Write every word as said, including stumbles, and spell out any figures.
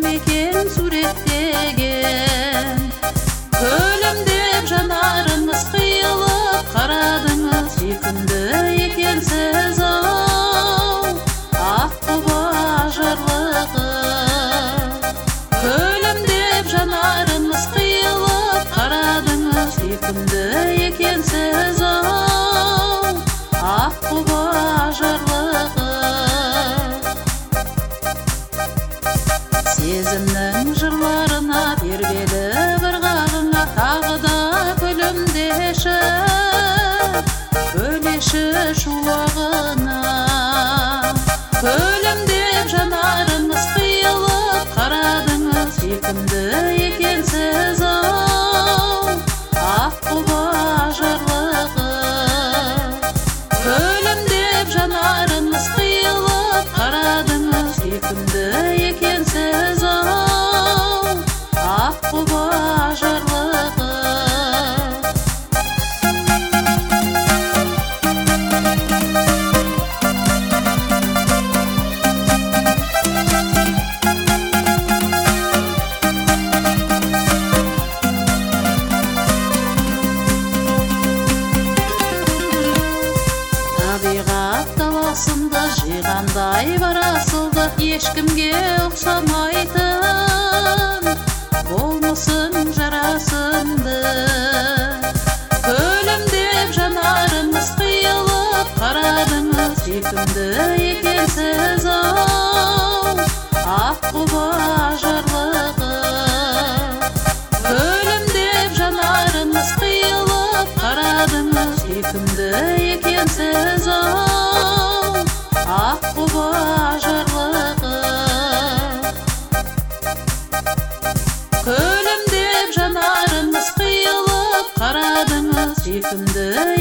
eкен суреттеген. Өлім деп жанарыңыз қиылып қарадыңыз, сүйкімді екенсіз ау, аққұба жарлығы. Өлім деп жанарыңыз қиылып қарадыңыз, сүйкімді екенсіз ау, аққұба жарлығы. Сезімнің жырларына тербеді бір қағыңа, тағы да күлімдеші, бөлеші шуағына. Өлім деп жанарыңыз қиылып қарадыңыз, сүйкімді екенсіз ау, аққұба жарлығы. Өлім деп жанарыңыз қиылып қарадыңыз, сүйкімді екенсіз ау, аққұба жарлығы. Табиғат даласында жиғандай барасылды, ешкімге ұқсамайтын болмысың жарасымды. Өлім деп жанарыңыз қиылып қарадыңыз, сүйкімді екенсіз ау, аққұба жарлығы. Өлім деп жанарыңыз қиылып қарадыңыз, сүйкімді екенсіз ау, аққұба жарлығы. Өлім деп жанарыңыз қиылып қарадыңыз, сүйкімді